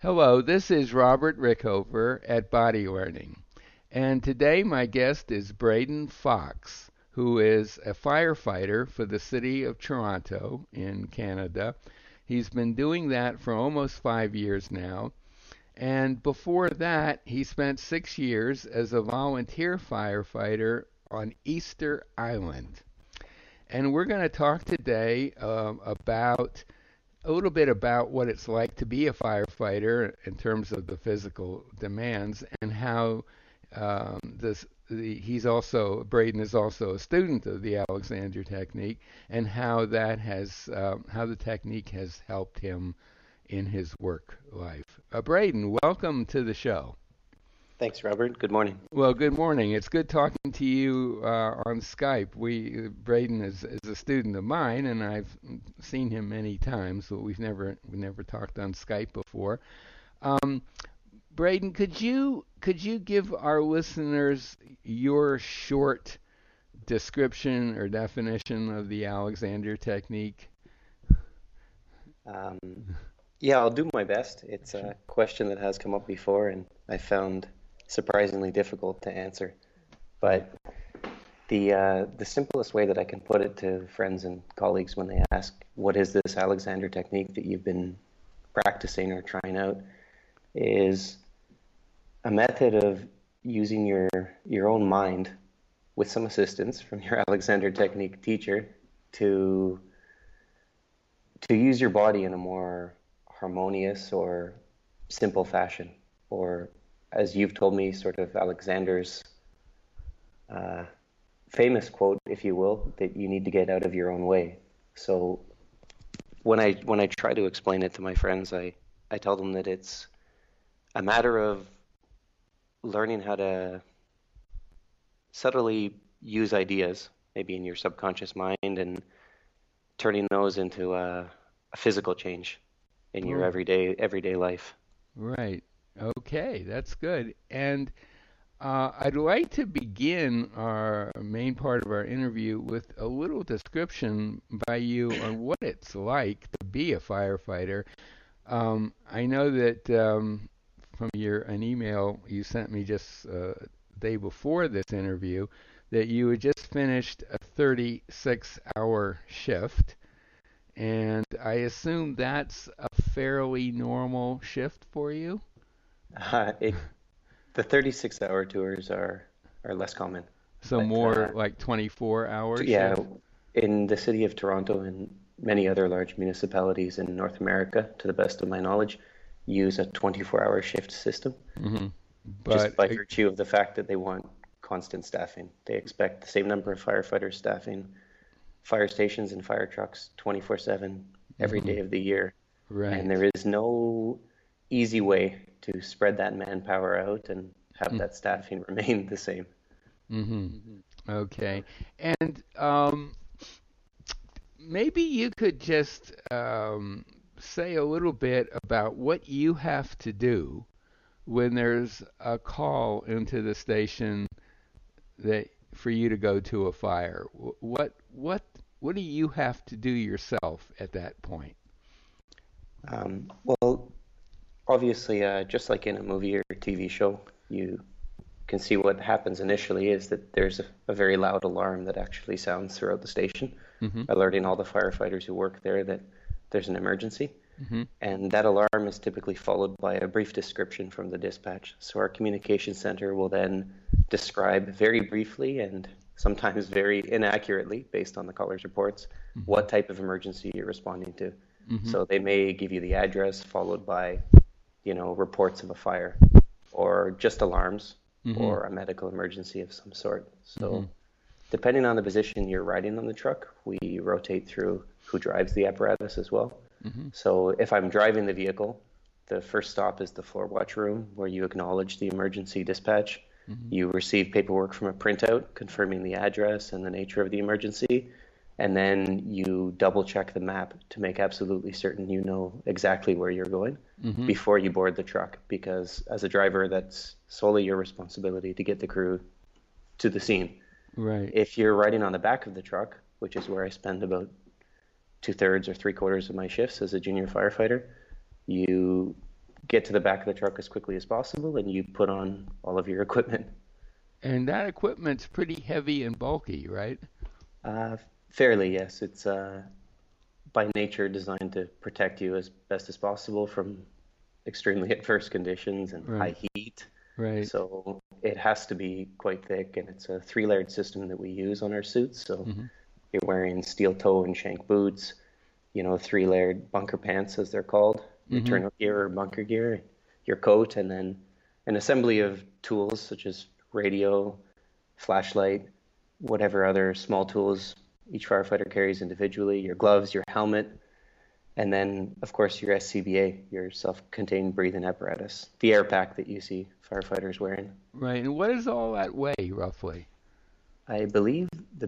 Hello, this is Robert Rickover at Body Learning, and today my guest is Braden Fox, who is a firefighter for the city of Toronto in Canada. He's been doing that for almost 5 years now, and before that, he spent 6 years as a volunteer firefighter on Easter Island. And we're going to talk today about a little bit about what it's like to be a firefighter in terms of the physical demands and how he's also Braden is also a student of the Alexander technique and how that has how the technique has helped him in his work life. Braden, welcome to the show. Thanks, Robert. Good morning. Well, good morning. It's good talking to you on Skype. Braden is a student of mine, and I've seen him many times, but we never talked on Skype before. Um, Braden, could you give our listeners your short description or definition of the Alexander technique? Um, yeah, I'll do my best. It's Sure. a question that has come up before, and I found surprisingly difficult to answer. But the simplest way that I can put it to friends and colleagues when they ask, "What is this Alexander technique that you've been practicing or trying out?" is a method of using your own mind with some assistance from your Alexander technique teacher to to use your body in a more harmonious or simple fashion, or as you've told me, sort of Alexander's uh, famous quote, if you will, that you need to get out of your own way. So when I try to explain it to my friends, I tell them that it's a matter of learning how to subtly use ideas, maybe in your subconscious mind, and turning those into a physical change in your Oh, everyday life. right. Okay, that's good. And I'd like to begin our main part of our interview with a little description by you on what it's like to be a firefighter. I know that from an email you sent me just day before this interview that you had just finished a 36-hour shift, and I assume that's a fairly normal shift for you. It The 36-hour tours are less common, So but more like 24-hour yeah, shift? in the city of Toronto and many other large municipalities in North America, to the best of my knowledge, use a 24-hour shift system Hmm. just But by virtue of the fact that they want constant staffing. They expect the same number of firefighters staffing fire stations and fire trucks 24/7 every mhm, day of the year. And right. there is no easy way to spread that manpower out and have that staffing remain the same. Mm-hmm. Okay. And maybe you could just say a little bit about what you have to do when there's a call into the station that for you to go to a fire. What do you have to do yourself at that point? Well, obviously, just like in a movie or TV show, you can see what happens initially is that there's a very loud alarm that actually sounds throughout the station, Mm-hmm. alerting all the firefighters who work there that there's an emergency. Mm-hmm. And that alarm is typically followed by a brief description from the dispatch. So our communication center will then describe very briefly and sometimes very inaccurately, based on the caller's reports, Mm-hmm. what type of emergency you're responding to. Mm-hmm. So they may give you the address followed by, reports of a fire or just alarms Mm-hmm. or a medical emergency of some sort. Mm-hmm. So depending on the position you're riding on the truck, we rotate through who drives the apparatus as well. Mm-hmm. So if I'm driving the vehicle, the first stop is the floor watch room where you acknowledge the emergency dispatch. Mm-hmm. You receive paperwork from a printout confirming the address and the nature of the emergency. And then you double check the map to make absolutely certain you know exactly where you're going Mm-hmm. before you board the truck. Because as a driver, that's solely your responsibility to get the crew to the scene. Right. If you're riding on the back of the truck, which is where I spend about two-thirds or three-quarters of my shifts as a junior firefighter, you get to the back of the truck as quickly as possible, and you put on all of your equipment. And that equipment's pretty heavy and bulky, right? Uh, Fairly, yes. It's by nature designed to protect you as best as possible from extremely adverse conditions and Right, high heat. right. So it has to be quite thick, and it's a three-layered system that we use on our suits. So Hmm. you're wearing steel toe and shank boots, three-layered bunker pants, as they're called, your Hmm. turnout gear or bunker gear, your coat, and then an assembly of tools such as radio, flashlight, whatever other small tools each firefighter carries individually, your gloves, your helmet, and then, of course, your SCBA, your self-contained breathing apparatus, the air pack that you see firefighters wearing. Right. And what does all that weigh, roughly? I believe the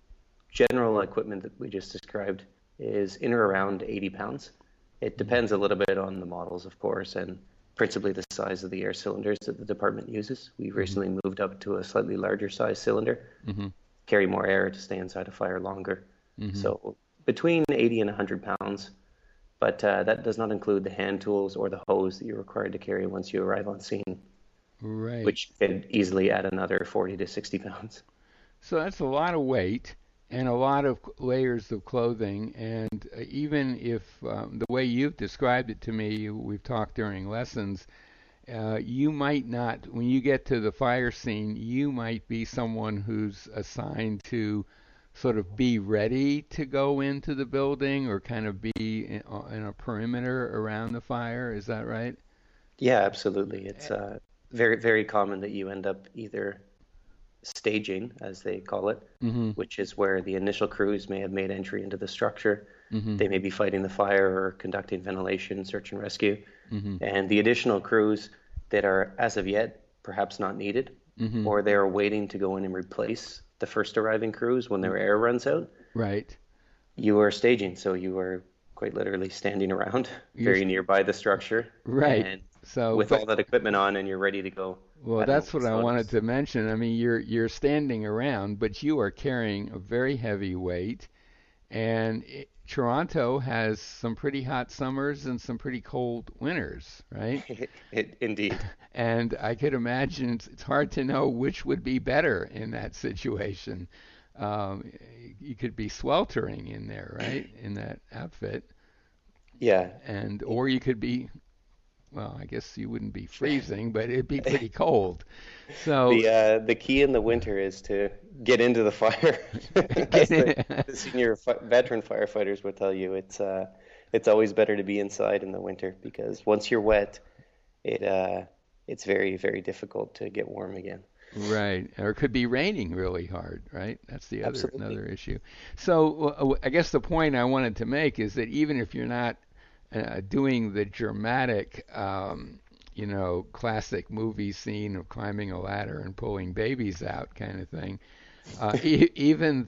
general equipment that we just described is in or around 80 pounds. It depends a little bit on the models, of course, and principally the size of the air cylinders that the department uses. We Hmm. recently moved up to a slightly larger size cylinder, Hmm. carry more air to stay inside a fire longer. Hmm. So between 80 and 100 pounds, but that does not include the hand tools or the hose that you're required to carry once you arrive on scene, Right. which could easily add another 40 to 60 pounds. So that's a lot of weight and a lot of layers of clothing. And even if the way you've described it to me, we've talked during lessons, you might not, when you get to the fire scene, you might be someone who's assigned to sort of be ready to go into the building or kind of be in a perimeter around the fire. Is that right? Yeah, absolutely. It's very, very common that you end up either staging, as they call it, Mm-hmm. which is where the initial crews may have made entry into the structure. Mm-hmm. They may be fighting the fire or conducting ventilation, search and rescue. Mm-hmm. And the additional crews that are, as of yet, perhaps not needed, Mm-hmm. or they're waiting to go in and replace the first arriving crews when their air runs out, Right. you are staging. So you are quite literally standing around You're very nearby the structure right. and So, with but all that equipment on, and you're ready to go well, at a that's what moment's I wanted notice. to mention. I mean, you're standing around, but you are carrying a very heavy weight, and Toronto has some pretty hot summers and some pretty cold winters, right? Indeed. And I could imagine it's hard to know which would be better in that situation. Um, you could be sweltering in there, right, in that outfit, Yeah. and or you could be, well, I guess you wouldn't be freezing, but it'd be pretty cold. So The key in the winter is to get into the fire. As get in. the senior veteran firefighters will tell you, it's always better to be inside in the winter because once you're wet, it's very, very difficult to get warm again. Right, or it could be raining really hard, right? That's the other Absolutely. another issue. So I guess the point I wanted to make is that even if you're not doing the dramatic, classic movie scene of climbing a ladder and pulling babies out kind of thing, even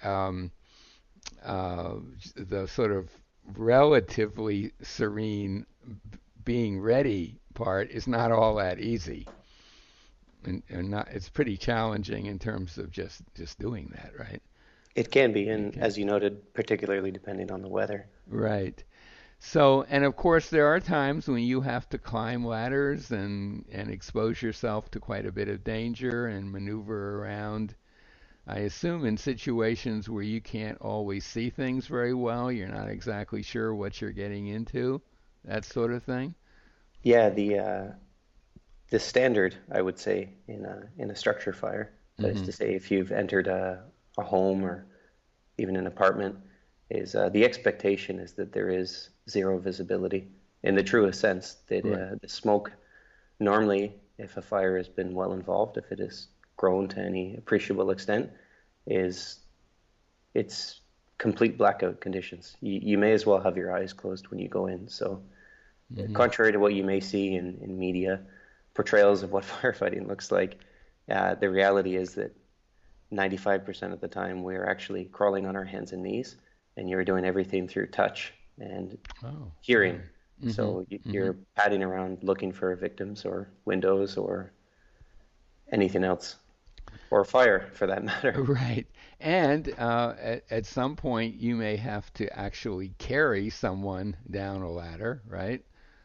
uh, the sort of relatively serene being ready part is not all that easy. And not, it's pretty challenging in terms of just doing that, right? It can be, and Okay. as you noted, particularly depending on the weather. Right. So, and of course, there are times when you have to climb ladders and expose yourself to quite a bit of danger and maneuver around. I assume in situations where you can't always see things very well, you're not exactly sure what you're getting into, that sort of thing. Yeah, the standard, I would say, in a structure fire, that is Hmm. to say, if you've entered a home or even an apartment, is the expectation is that there is zero visibility in the truest sense. That Right. the smoke normally, if a fire has been well involved, if it has grown to any appreciable extent, is it's complete blackout conditions. You may as well have your eyes closed when you go in. So, Hmm. contrary to what you may see in media portrayals of what firefighting looks like, the reality is that 95% of the time we're actually crawling on our hands and knees, and you're doing everything through touch and Oh, hearing. right. Hmm. So Hmm. you're padding around looking for victims or windows or anything else, or fire for that matter. Right. And at some point, you may have to actually carry someone down a ladder, right?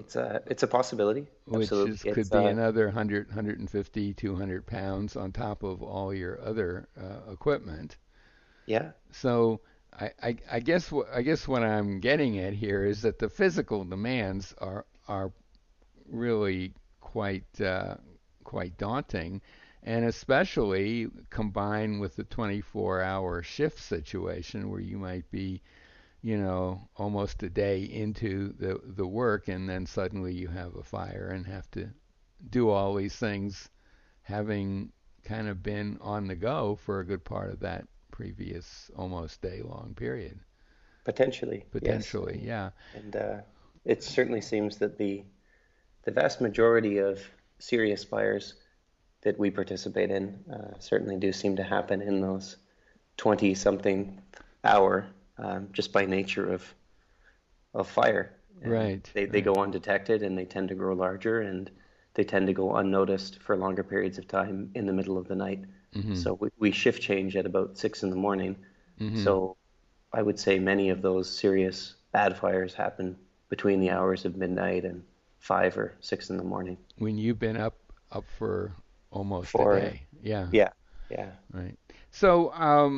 it's a possibility. which Absolutely. is could be another 100, 150, 200 pounds on top of all your other equipment. Yeah. So I guess what I'm getting at here is that the physical demands are really quite daunting, and especially combined with the 24-hour shift situation where you might be, almost a day into the work, and then suddenly you have a fire and have to do all these things, having kind of been on the go for a good part of that previous almost day-long period. Potentially, yes. Potentially, yeah. And it certainly seems that the vast majority of serious fires that we participate in certainly do seem to happen in those 20 something hour, just by nature of fire. And Right, they right. go undetected and they tend to grow larger and they tend to go unnoticed for longer periods of time in the middle of the night. Mhm. So we shift change at about 6 in the morning. Mhm. So I would say many of those serious bad fires happen between the hours of midnight and 5 or 6 in the morning. When you've been up for almost a For day. Yeah, Yeah, yeah. right. So,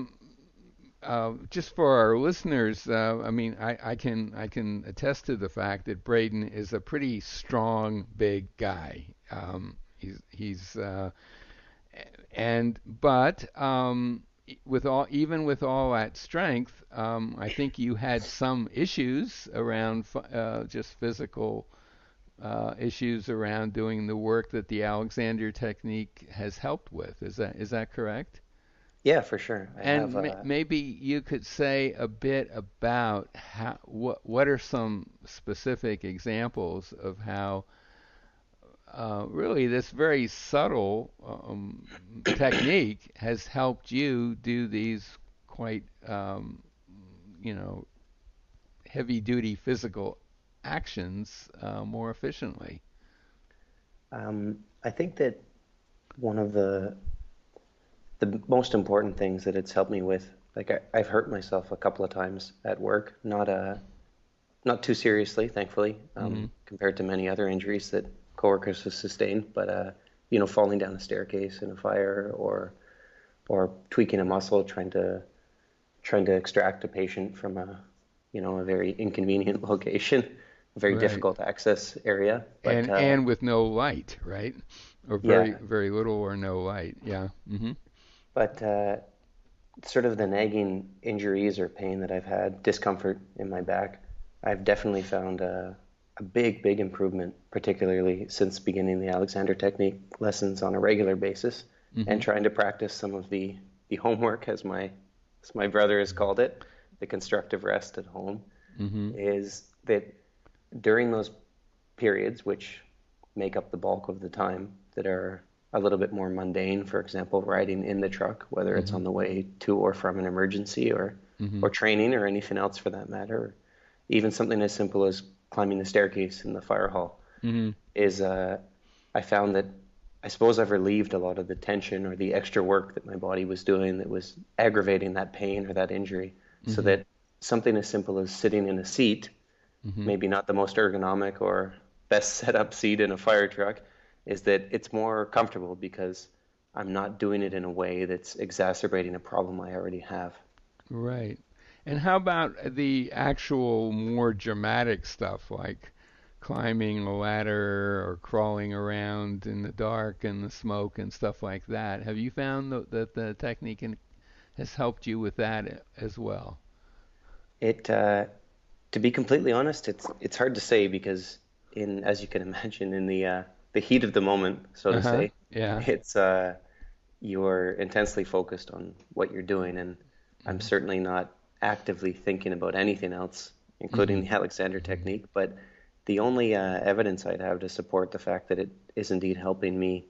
just for our listeners, I mean, I can attest to the fact that Braden is a pretty strong, big guy. He's and but with all even with all that strength, I think you had some issues around just physical issues around doing the work that the Alexander technique has helped with. Is that correct? Yeah, for sure. I have And maybe you could say a bit about what are some specific examples of how really this very subtle technique has helped you do these quite you know heavy duty physical actions more efficiently. I think that one of the most important things that it's helped me with, like I've hurt myself a couple of times at work, not too seriously, thankfully, Hmm. compared to many other injuries that coworkers have sustained, but falling down a staircase in a fire or tweaking a muscle trying to extract a patient from a very inconvenient location, a very Right. difficult access area. But And with no light, right? Or very yeah, very little or no light. Yeah. Hmm. but sort of the nagging injuries or pain that I've had, discomfort in my back, I've definitely found a big improvement, particularly since beginning the Alexander Technique lessons on a regular basis and Hmm. trying to practice some of the homework, as my brother has called it, the constructive rest at home, Hmm. is that during those periods, which make up the bulk of the time, that are a little bit more mundane, for example, riding in the truck, whether it's Hmm. on the way to or from an emergency Hmm. or training or anything else for that matter, or even something as simple as climbing the staircase in the fire hall, Hmm. is I found that I suppose I've relieved a lot of the tension or the extra work that my body was doing that was aggravating that pain or that injury, so Hmm. that something as simple as sitting in a seat, Hmm. maybe not the most ergonomic or best set up seat in a fire truck, is that it's more comfortable because I'm not doing it in a way that's exacerbating a problem I already have. Right. And how about the actual more dramatic stuff like climbing a ladder or crawling around in the dark and the smoke and stuff like that? Have you found that the technique has helped you with that as well? It, to be completely honest, it's hard to say because as you can imagine, in the heat of the moment, so to Uh-huh. say, Yeah. it's you're intensely focused on what you're doing, and I'm Hmm. certainly not actively thinking about anything else, including Hmm. the Alexander technique. But the only evidence I'd have to support the fact that it is indeed helping me,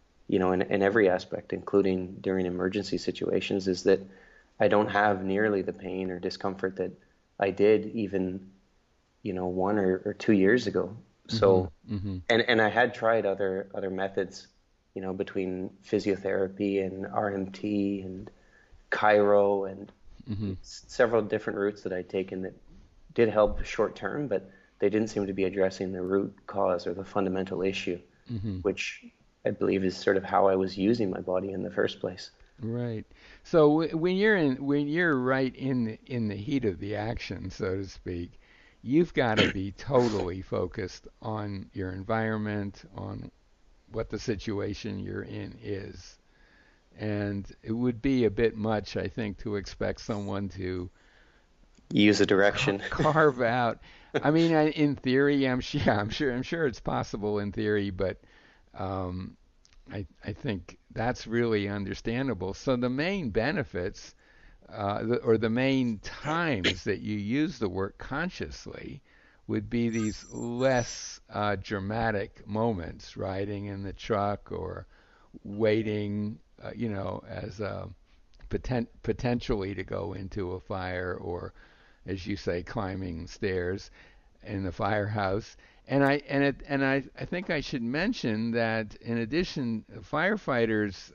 in every aspect, including during emergency situations, is that I don't have nearly the pain or discomfort that I did even, 1 or 2 years ago. Hmm. So, Hmm. and I had tried other methods, between physiotherapy and RMT and Chiro and Hmm. several different routes that I'd taken that did help short term, but they didn't seem to be addressing the root cause or the fundamental issue, Hmm. which I believe is sort of how I was using my body in the first place. Right. So when you're right in the heat of the action, so to speak, you've got to be totally focused on your environment, on what the situation you're in is. And it would be a bit much, I think, to expect someone to Use a direction. carve out. I mean, in theory, I'm sure it's possible in theory, but um, I think that's really understandable. So the main benefits, or the main times that you use the work consciously, would be these less dramatic moments, riding in the truck or waiting, as potentially to go into a fire, or as you say, climbing stairs in the firehouse. I think I should mention that in addition, firefighters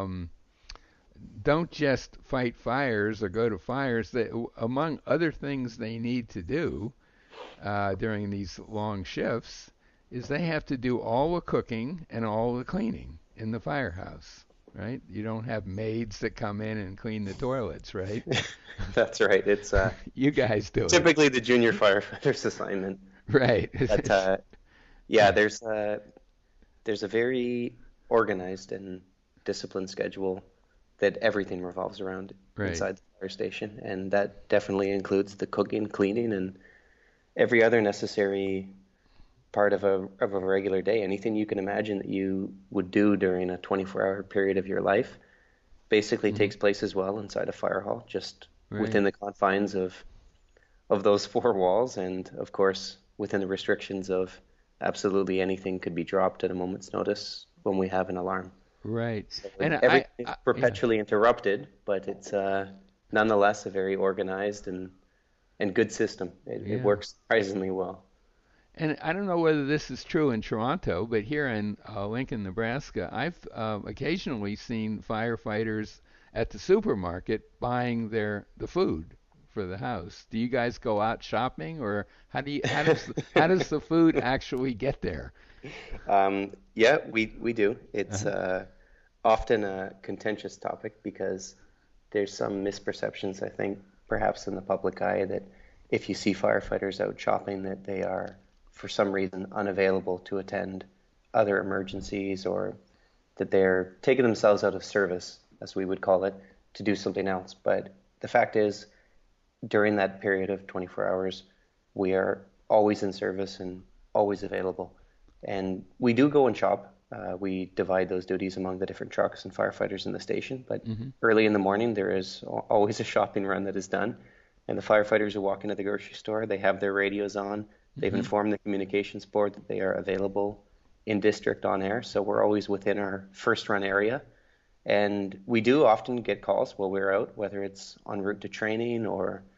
don't just fight fires or go to fires. Among other things they need to do during these long shifts is they have to do all the cooking and all the cleaning in the firehouse. Right? You don't have maids that come in and clean the toilets, right? That's right. It's You guys do it. typically the junior firefighter's assignment. Right. But yeah, there's a very organized and disciplined schedule that everything revolves around Right. inside the fire station, and that definitely includes the cooking, cleaning, and every other necessary part of a regular day. Anything you can imagine that you would do during a 24-hour period of your life basically Hmm. takes place as well inside a fire hall, just Right. within the confines of those four walls, and of course within the restrictions of absolutely anything could be dropped at a moment's notice when we have an alarm. Right. So And everything is yeah. perpetually interrupted, but it's nonetheless a very organized and good system. It Yeah. works surprisingly well. And I don't know whether this is true in Toronto, but here in Lincoln, Nebraska, I've occasionally seen firefighters at the supermarket buying the food for the house. Do you guys go out shopping, or how does the food actually get there? Yeah, we do. It's Uh-huh. often a contentious topic because there's some misperceptions, I think, perhaps in the public eye that if you see firefighters out shopping, that they are, for some reason, unavailable to attend other emergencies or that they're taking themselves out of service, as we would call it, to do something else. But the fact is, during that period of 24 hours, we are always in service and always available. And we do go and shop. We divide those duties among the different trucks and firefighters in the station. But Hmm. early in the morning, there is always a shopping run that is done. And the firefighters who walk into the grocery store, they have their radios on. They've Hmm. informed the communications board that they are available in district on air. So we're always within our first run area. And we do often get calls while we're out, whether it's en route to training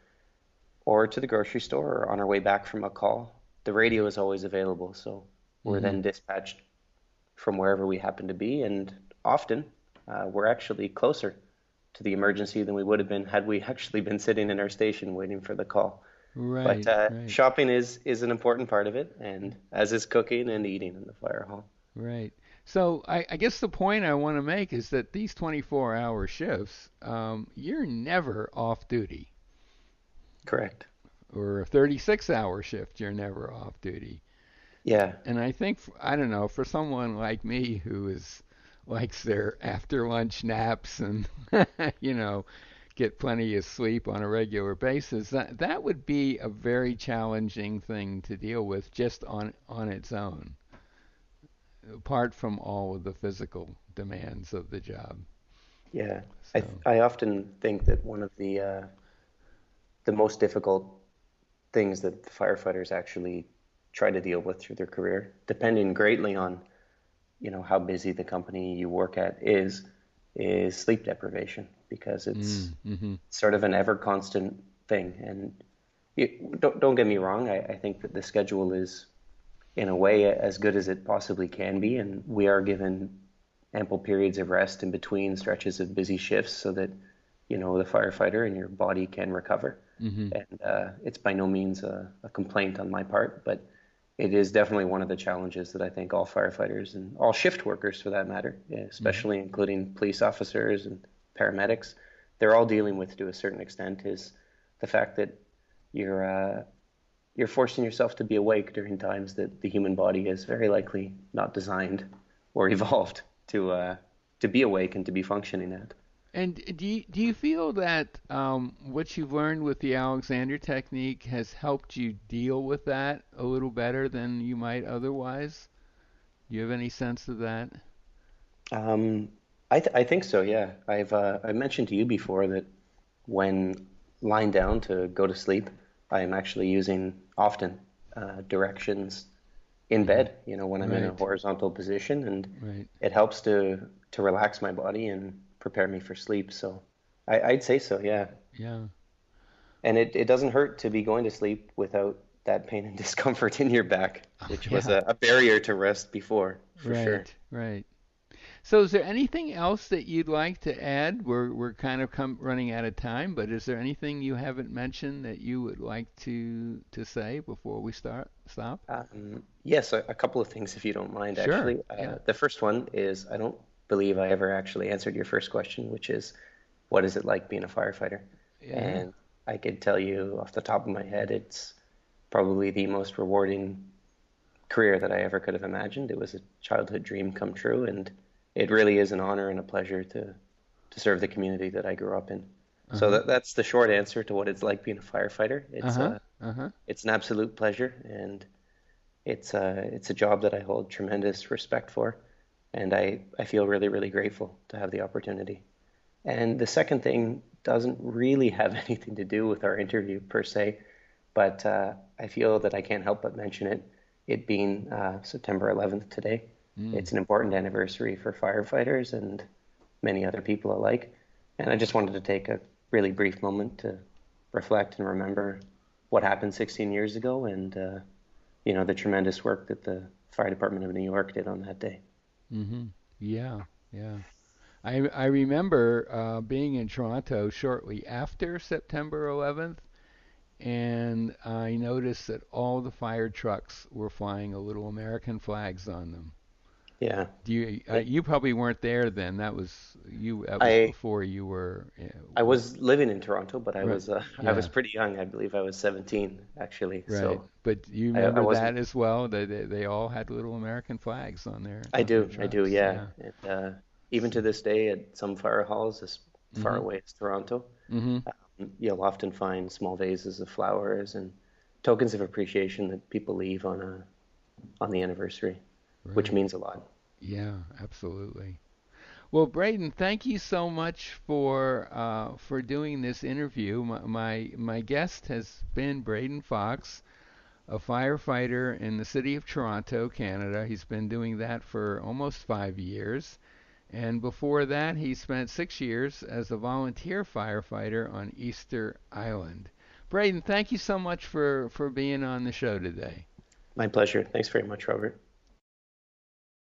or to the grocery store or on our way back from a call. The radio is always available, so we're Hmm. then dispatched from wherever we happen to be, and often we're actually closer to the emergency than we would have been had we actually been sitting in our station waiting for the call. But Right. Right. shopping is an important part of it, and as is cooking and eating in the fire hall. Right. So I guess the point I want to make is that these 24-hour shifts, you're never off duty. Correct. Or a 36-hour shift, you're never off duty. Yeah. And I think, I don't know, for someone like me who is likes their after lunch naps and you know get plenty of sleep on a regular basis, that would be a very challenging thing to deal with just on its own, apart from all of the physical demands of the job. Yeah. So, I often think that one of the most difficult things that firefighters actually try to deal with through their career, depending greatly on, how busy the company you work at is sleep deprivation because it's mm-hmm. sort of an ever constant thing. And don't get me wrong, I think that the schedule is in a way as good as it possibly can be, and we are given ample periods of rest in between stretches of busy shifts so that the firefighter and your body can recover. Hmm. And it's by no means a complaint on my part, but it is definitely one of the challenges that I think all firefighters and all shift workers, for that matter, Hmm. especially including police officers and paramedics, they're all dealing with to a certain extent is the fact that you're you're forcing yourself to be awake during times that the human body is very likely not designed or evolved to be awake and to be functioning at. And do you feel that what you've learned with the Alexander technique has helped you deal with that a little better than you might otherwise? Do you have any sense of that? Um, I think so. Yeah, I mentioned to you before that when lying down to go to sleep, I am actually using often directions in Hmm. bed. You know, when I'm in a Right, horizontal position, and right. it helps to relax my body and prepare me for sleep. So I'd say so. Yeah, Yeah. and it doesn't hurt to be going to sleep without that pain and discomfort in your back, Oh, which was yeah. a barrier to rest before, for sure. Right, right. So is there anything else that you'd like to add? We're kind of running out of time, but is there anything you haven't mentioned that you would like to say before we stop? Yes, a couple of things, if you don't mind, Sure. actually. Yeah. The first one is I don't believe I ever actually answered your first question, which is what is it like being a firefighter? Yeah. And I could tell you off the top of my head, it's probably the most rewarding career that I ever could have imagined. It was a childhood dream come true, and it really is an honor and a pleasure to serve the community that I grew up in. So Uh-huh. that's the short answer to what it's like being a firefighter. Uh-huh. Uh-huh. It's an absolute pleasure, and it's a job that I hold tremendous respect for, and I feel really, really grateful to have the opportunity. And the second thing doesn't really have anything to do with our interview per se, but I feel that I can't help but mention it. It being September 11th today, Mm. it's an important anniversary for firefighters and many other people alike. And I just wanted to take a really brief moment to reflect and remember what happened 16 years ago and the tremendous work that the Fire Department of New York did on that day. Mm-hmm. Yeah. Yeah. I remember being in Toronto shortly after September 11th, and I noticed that all the fire trucks were flying a little American flags on them. Yeah, You probably weren't there then. That was I before you were I was living in Toronto, but right. I was Yeah, pretty young. I believe I was 17 actually. right. So But you I remember wasn't. that as well. They all had little American flags I on their do, trucks. yeah. Yeah. And even to this day, at some fire halls as far Mhm. away as Toronto, Mhm. you'll often find small vases of flowers and tokens of appreciation that people leave on the anniversary, which Right. means a lot. Yeah, absolutely. Well, Braden, thank you so much for doing this interview. My guest has been Braden Fox, a firefighter in the city of Toronto, Canada. He's been doing that for almost 5 years. And before that, he spent 6 years as a volunteer firefighter on Easter Island. Braden, thank you so much for being on the show today. My pleasure. Thanks very much, Robert.